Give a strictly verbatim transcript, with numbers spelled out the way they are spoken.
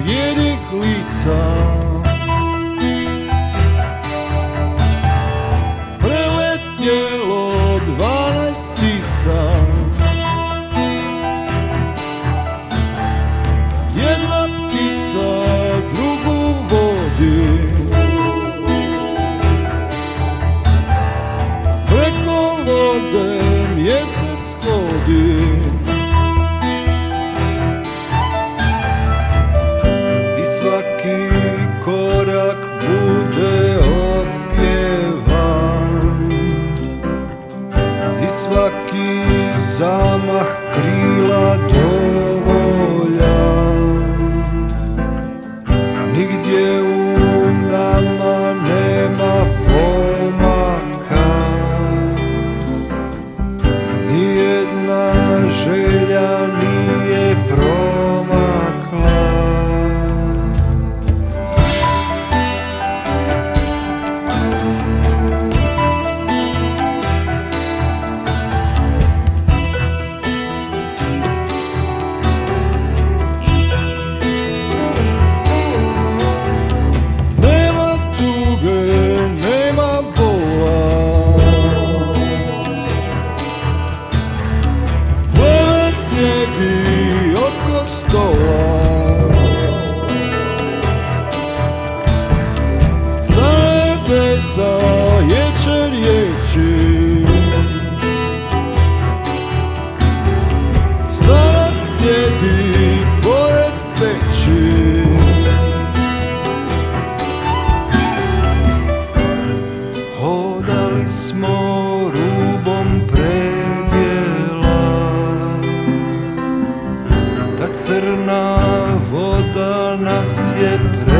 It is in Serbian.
bijelih lica. Preletjelo dvanaest ptica, jedna ptica drugu vodi, preko vode mjesec hodi. I svaki korak bude opjevan, i svaki zamah krila dovoljan. Nigdje u nama nema pomaka, nijedna želja nije promakla. Nema tuge, nema bola, pleme sjedi oko stola. Sa nebesa ječe riječi, starac sjedi pored peći. Hodali smo rubom predjela, ta crna voda nas je pre